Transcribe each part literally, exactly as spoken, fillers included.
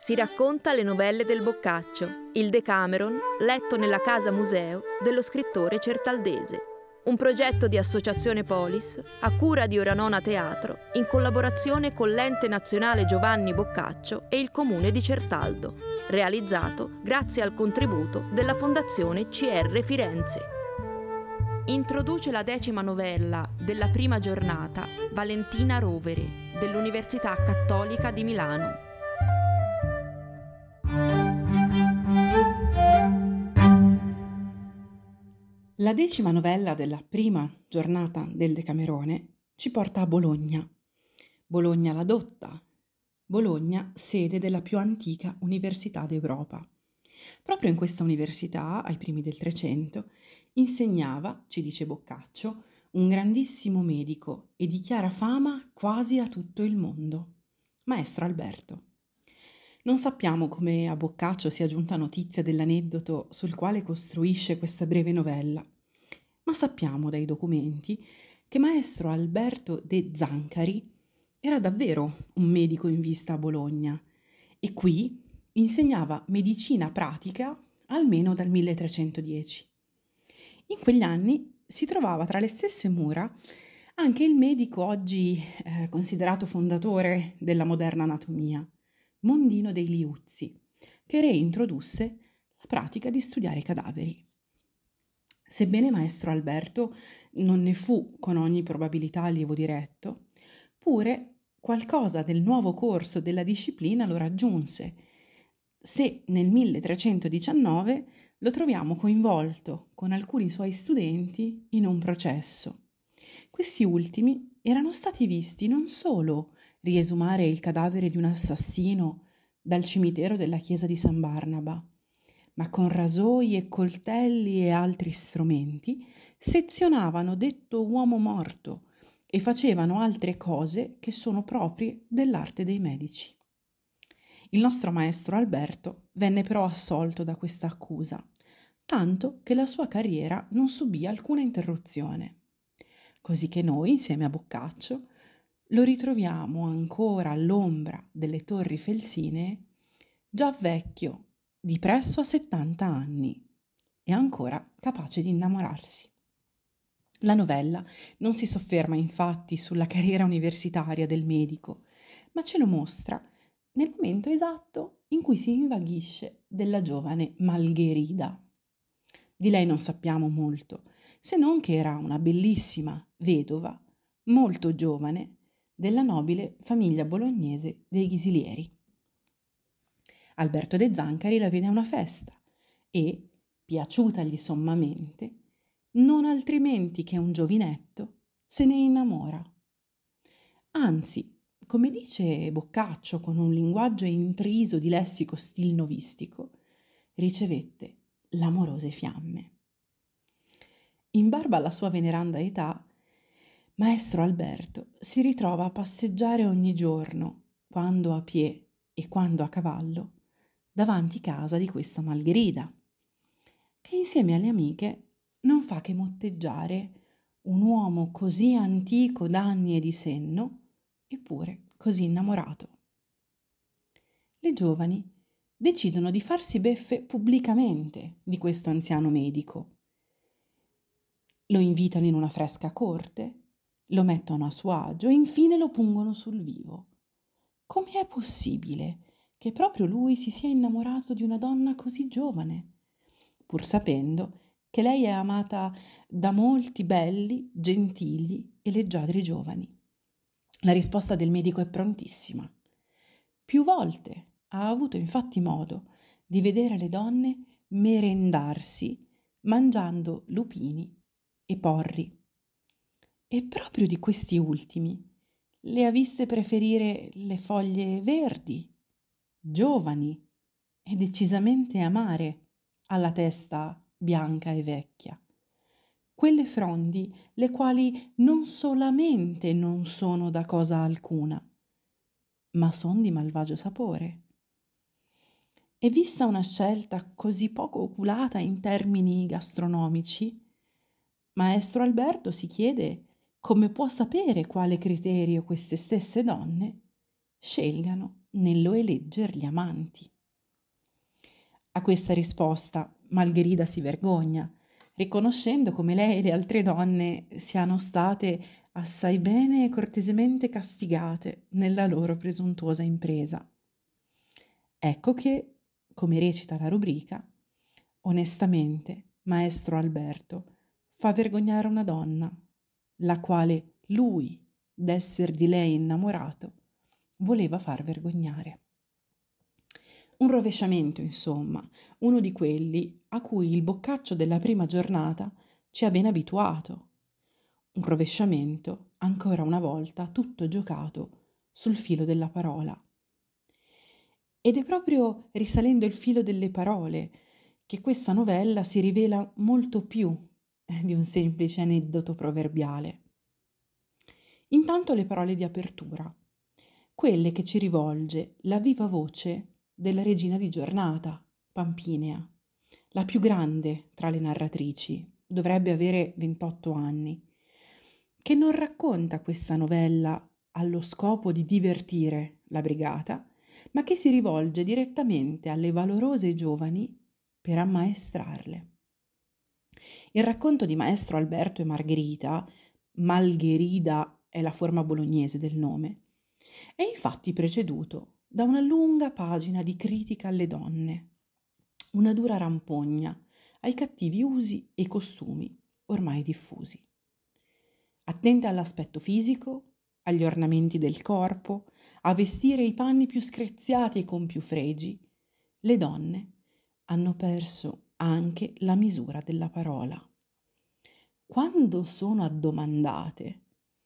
Si racconta le novelle del Boccaccio, il Decameron, letto nella casa museo dello scrittore certaldese. Un progetto di Associazione Polis, a cura di Oranona Teatro, in collaborazione con l'Ente Nazionale Giovanni Boccaccio e il Comune di Certaldo, realizzato grazie al contributo della Fondazione C R Firenze. Introduce la decima novella della prima giornata Valentina Rovere, dell'Università Cattolica di Milano. La decima novella della prima giornata del Decamerone ci porta a Bologna. Bologna la dotta. Bologna, sede della più antica università d'Europa. Proprio in questa università, ai primi del Trecento, insegnava, ci dice Boccaccio, un grandissimo medico e di chiara fama quasi a tutto il mondo, Maestro Alberto. Non sappiamo come a Boccaccio sia giunta notizia dell'aneddoto sul quale costruisce questa breve novella, ma sappiamo dai documenti che Maestro Alberto de Zancari era davvero un medico in vista a Bologna e qui insegnava medicina pratica almeno dal milletrecentodieci. In quegli anni si trovava tra le stesse mura anche il medico oggi eh, considerato fondatore della moderna anatomia, Mondino dei Liuzzi, che reintrodusse la pratica di studiare i cadaveri. Sebbene Maestro Alberto non ne fu con ogni probabilità allievo diretto, pure qualcosa del nuovo corso della disciplina lo raggiunse, se nel milletrecentodiciannove lo troviamo coinvolto con alcuni suoi studenti in un processo. Questi ultimi erano stati visti non solo riesumare il cadavere di un assassino dal cimitero della chiesa di San Barnaba, ma con rasoi e coltelli e altri strumenti sezionavano detto uomo morto e facevano altre cose che sono proprie dell'arte dei medici. Il nostro maestro Alberto venne però assolto da questa accusa, tanto che la sua carriera non subì alcuna interruzione. Così che noi, insieme a Boccaccio, lo ritroviamo ancora all'ombra delle torri felsinee, già vecchio, di presso a settanta anni, e ancora capace di innamorarsi. La novella non si sofferma infatti sulla carriera universitaria del medico, ma ce lo mostra nel momento esatto in cui si invaghisce della giovane Malgherida. Di lei non sappiamo molto, se non che era una bellissima vedova, molto giovane, della nobile famiglia bolognese dei Ghisilieri. Alberto de Zancari la vede a una festa e, piaciutagli sommamente, non altrimenti che un giovinetto, se ne innamora. Anzi, come dice Boccaccio con un linguaggio intriso di lessico stil novistico, ricevette l'amorose fiamme. In barba alla sua veneranda età, Maestro Alberto si ritrova a passeggiare ogni giorno, quando a piè e quando a cavallo, davanti casa di questa Malgherida, che insieme alle amiche non fa che motteggiare un uomo così antico d'anni e di senno, eppure così innamorato. Le giovani decidono di farsi beffe pubblicamente di questo anziano medico. Lo invitano in una fresca corte, lo mettono a suo agio e infine lo pungono sul vivo. Come è possibile che proprio lui si sia innamorato di una donna così giovane, pur sapendo che lei è amata da molti belli, gentili e leggiadri giovani? La risposta del medico è prontissima. Più volte ha avuto infatti modo di vedere le donne merendarsi mangiando lupini e porri. E proprio di questi ultimi le ha viste preferire le foglie verdi, giovani e decisamente amare alla testa bianca e vecchia. Quelle frondi le quali non solamente non sono da cosa alcuna, ma son di malvagio sapore. E vista una scelta così poco oculata in termini gastronomici, Maestro Alberto si chiede come può sapere quale criterio queste stesse donne scelgano nello eleggergli amanti. A questa risposta Margherita si vergogna, riconoscendo come lei e le altre donne siano state assai bene e cortesemente castigate nella loro presuntuosa impresa. Ecco che, come recita la rubrica, onestamente maestro Alberto fa vergognare una donna, la quale lui, d'esser di lei innamorato, voleva far vergognare. Un rovesciamento, insomma, uno di quelli a cui il Boccaccio della prima giornata ci ha ben abituato. Un rovesciamento, ancora una volta, tutto giocato sul filo della parola. Ed è proprio risalendo il filo delle parole che questa novella si rivela molto più di un semplice aneddoto proverbiale. Intanto le parole di apertura, quelle che ci rivolge la viva voce della regina di giornata, Pampinea, la più grande tra le narratrici, dovrebbe avere ventotto anni, che non racconta questa novella allo scopo di divertire la brigata, ma che si rivolge direttamente alle valorose giovani per ammaestrarle. Il racconto di Maestro Alberto e Margherita, Malgherida è la forma bolognese del nome, è infatti preceduto da una lunga pagina di critica alle donne, una dura rampogna ai cattivi usi e costumi ormai diffusi. Attente all'aspetto fisico, agli ornamenti del corpo, a vestire i panni più screziati e con più fregi, le donne hanno perso anche la misura della parola. Quando sono addomandate,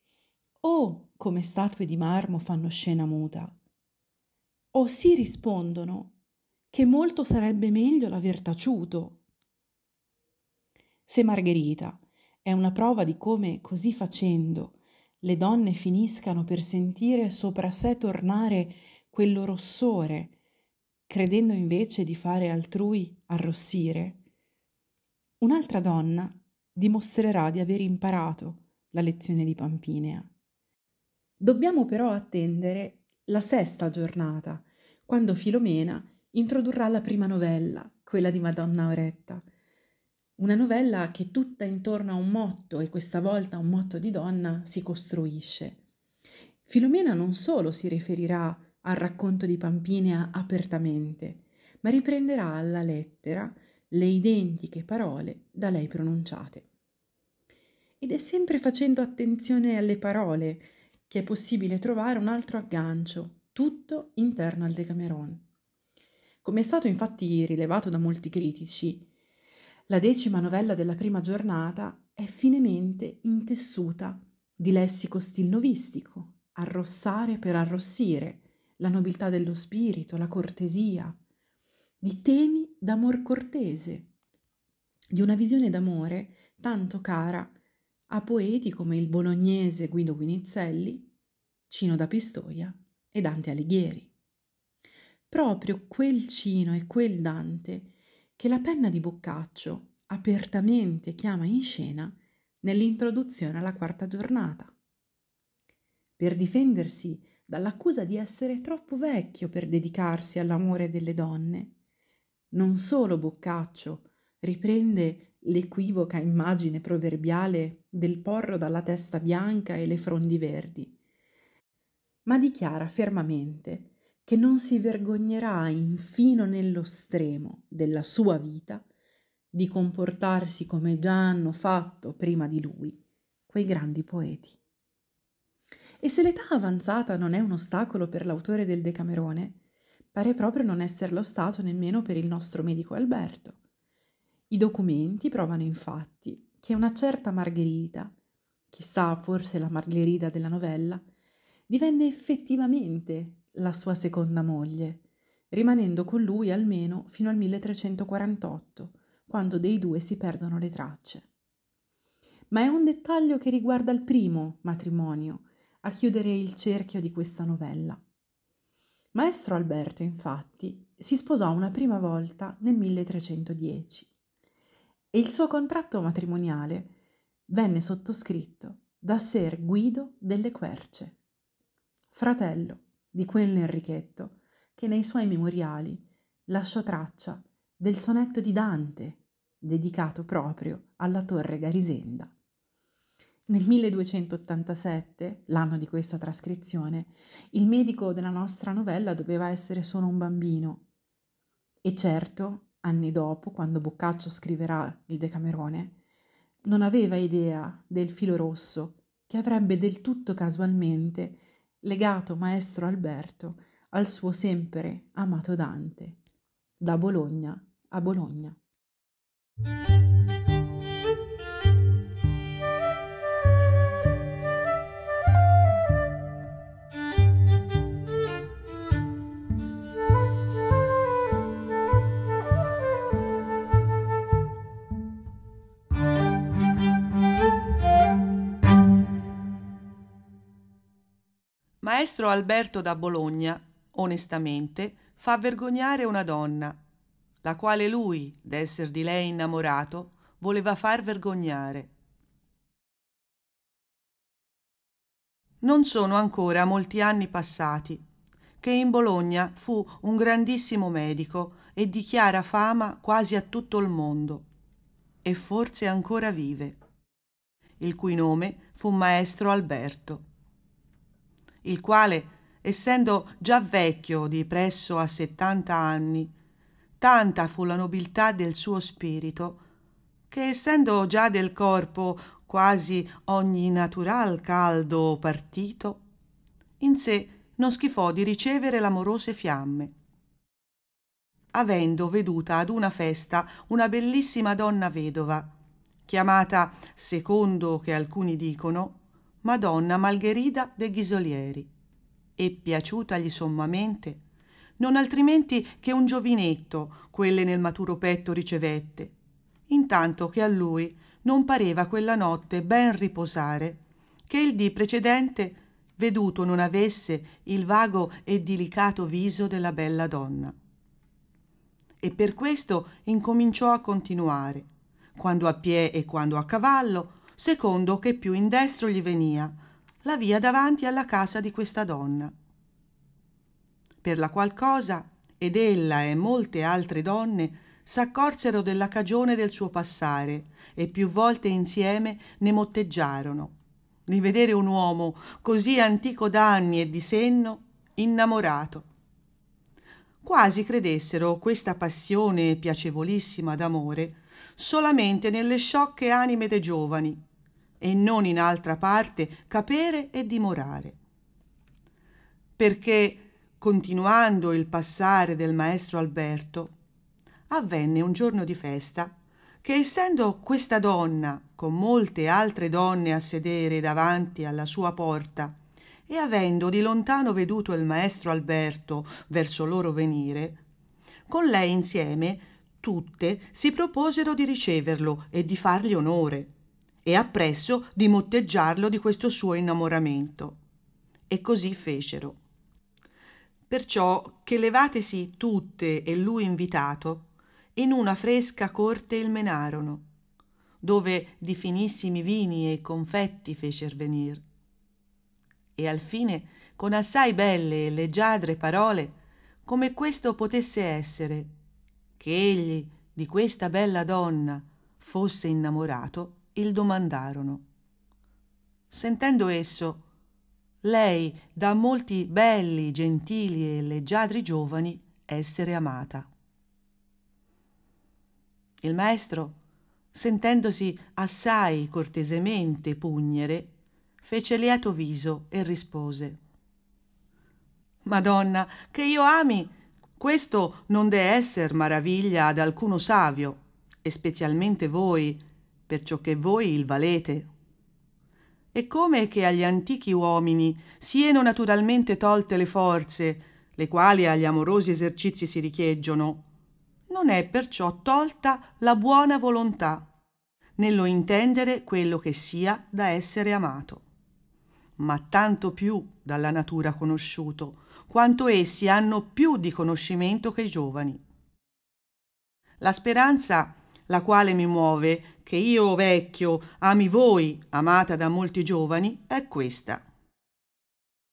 o come statue di marmo fanno scena muta, o si rispondono che molto sarebbe meglio l'aver taciuto. Se Margherita è una prova di come, così facendo, le donne finiscano per sentire sopra sé tornare quello rossore, credendo invece di fare altrui arrossire, un'altra donna dimostrerà di aver imparato la lezione di Pampinea. Dobbiamo però attendere la sesta giornata, quando Filomena introdurrà la prima novella, quella di Madonna Auretta. Una novella che tutta intorno a un motto, e questa volta un motto di donna, si costruisce. Filomena non solo si riferirà al racconto di Pampinea apertamente, ma riprenderà alla lettera le identiche parole da lei pronunciate. Ed è sempre facendo attenzione alle parole che è possibile trovare un altro aggancio, tutto interno al Decameron. Come è stato infatti rilevato da molti critici, la decima novella della prima giornata è finemente intessuta di lessico stilnovistico, arrossare per arrossire, la nobiltà dello spirito, la cortesia, di temi d'amor cortese, di una visione d'amore tanto cara a poeti come il bolognese Guido Guinizelli, Cino da Pistoia e Dante Alighieri. Proprio quel Cino e quel Dante che la penna di Boccaccio apertamente chiama in scena nell'introduzione alla quarta giornata. Per difendersi dall'accusa di essere troppo vecchio per dedicarsi all'amore delle donne, non solo Boccaccio riprende l'equivoca immagine proverbiale del porro dalla testa bianca e le frondi verdi, ma dichiara fermamente che non si vergognerà infino nello stremo della sua vita di comportarsi come già hanno fatto prima di lui quei grandi poeti. E se l'età avanzata non è un ostacolo per l'autore del Decamerone, pare proprio non esserlo stato nemmeno per il nostro medico Alberto. I documenti provano infatti che una certa Margherita, chissà forse la Margherita della novella, divenne effettivamente la sua seconda moglie, rimanendo con lui almeno fino al milletrecentoquarantotto, quando dei due si perdono le tracce. Ma è un dettaglio che riguarda il primo matrimonio a chiudere il cerchio di questa novella. Maestro Alberto, infatti, si sposò una prima volta nel milletrecentodieci e il suo contratto matrimoniale venne sottoscritto da Ser Guido delle Querce, fratello di quell'Enrichetto che nei suoi memoriali lasciò traccia del sonetto di Dante, dedicato proprio alla Torre Garisenda. Nel milleduecentottantasette, l'anno di questa trascrizione, il medico della nostra novella doveva essere solo un bambino. E certo, anni dopo, quando Boccaccio scriverà il Decamerone, non aveva idea del filo rosso che avrebbe del tutto casualmente legato maestro Alberto al suo sempre amato Dante, da Bologna a Bologna. Maestro Alberto da Bologna, onestamente, fa vergognare una donna, la quale lui, d'esser di lei innamorato, voleva far vergognare. Non sono ancora molti anni passati, che in Bologna fu un grandissimo medico e di chiara fama quasi a tutto il mondo, e forse ancora vive, il cui nome fu Maestro Alberto, il quale, essendo già vecchio di presso a settanta anni, tanta fu la nobiltà del suo spirito, che essendo già del corpo quasi ogni natural caldo partito, in sé non schifò di ricevere l'amorose fiamme. Avendo veduta ad una festa una bellissima donna vedova, chiamata, secondo che alcuni dicono, Madonna Malgherida de Ghisolieri, e piaciutagli sommamente, non altrimenti che un giovinetto quelle nel maturo petto ricevette, intanto che a lui non pareva quella notte ben riposare, che il dì precedente veduto non avesse il vago e delicato viso della bella donna. E per questo incominciò a continuare, quando a pie e quando a cavallo, secondo che più in destro gli venia, la via davanti alla casa di questa donna. Per la qual cosa, ed ella e molte altre donne s'accorsero della cagione del suo passare e più volte insieme ne motteggiarono, di vedere un uomo così antico d'anni e di senno innamorato. Quasi credessero questa passione piacevolissima d'amore solamente nelle sciocche anime de giovani, e non in altra parte capere e dimorare. Perché, continuando il passare del maestro Alberto, avvenne un giorno di festa che, essendo questa donna con molte altre donne a sedere davanti alla sua porta e avendo di lontano veduto il maestro Alberto verso loro venire, con lei insieme tutte si proposero di riceverlo e di fargli onore, e appresso di motteggiarlo di questo suo innamoramento. E così fecero. Perciò che levatesi tutte e lui invitato, in una fresca corte il menarono, dove di finissimi vini e confetti fecer venir. E al fine, con assai belle e leggiadre parole, come questo potesse essere, che egli di questa bella donna fosse innamorato, il domandarono. Sentendo esso, lei da molti belli, gentili e leggiadri giovani essere amata. Il maestro, sentendosi assai cortesemente pugnere, fece lieto viso e rispose: Madonna, che io ami, questo non dee esser maraviglia ad alcuno savio, e specialmente voi, perciò che voi il valete. E come che agli antichi uomini sieno naturalmente tolte le forze, le quali agli amorosi esercizi si richieggono, non è perciò tolta la buona volontà, nello intendere quello che sia da essere amato, ma tanto più dalla natura conosciuto, quanto essi hanno più di conoscimento che i giovani. La speranza, la quale mi muove, che io vecchio ami voi, amata da molti giovani, è questa.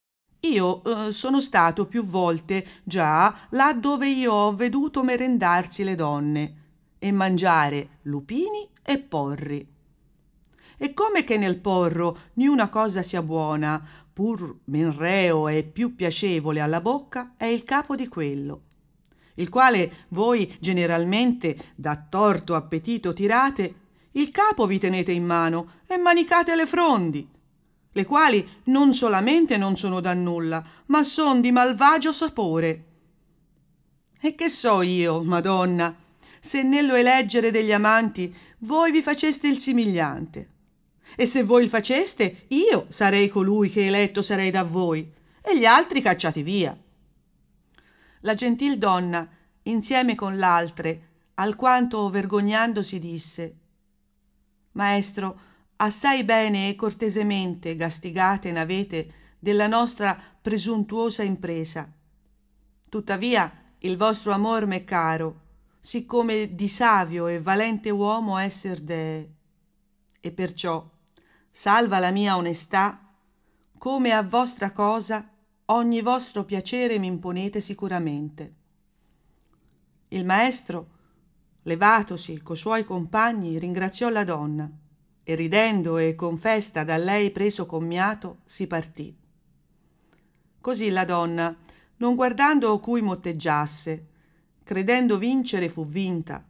Io eh, sono stato più volte già là dove io ho veduto merendarsi le donne e mangiare lupini e porri. E come che nel porro niuna cosa sia buona, pur men reo e più piacevole alla bocca, è il capo di quello, il quale voi generalmente da torto appetito tirate, il capo vi tenete in mano e manicate le frondi, le quali non solamente non sono da nulla, ma son di malvagio sapore. E che so io, Madonna, se nello eleggere degli amanti voi vi faceste il simigliante. E se voi il faceste, io sarei colui che eletto sarei da voi, e gli altri cacciati via. La gentil donna, insieme con l'altre, alquanto vergognandosi, disse: Maestro, assai bene e cortesemente gastigate n'avete della nostra presuntuosa impresa. Tuttavia il vostro amor m'è caro, siccome di savio e valente uomo esser dee, e perciò, salva la mia onestà, come a vostra cosa ogni vostro piacere m'imponete sicuramente. Il maestro, levatosi co suoi compagni, ringraziò la donna, e ridendo e con festa da lei preso commiato si partì. Così la donna, non guardando cui motteggiasse, credendo vincere, fu vinta,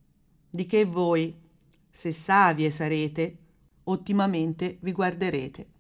di che voi, se savie sarete, ottimamente vi guarderete.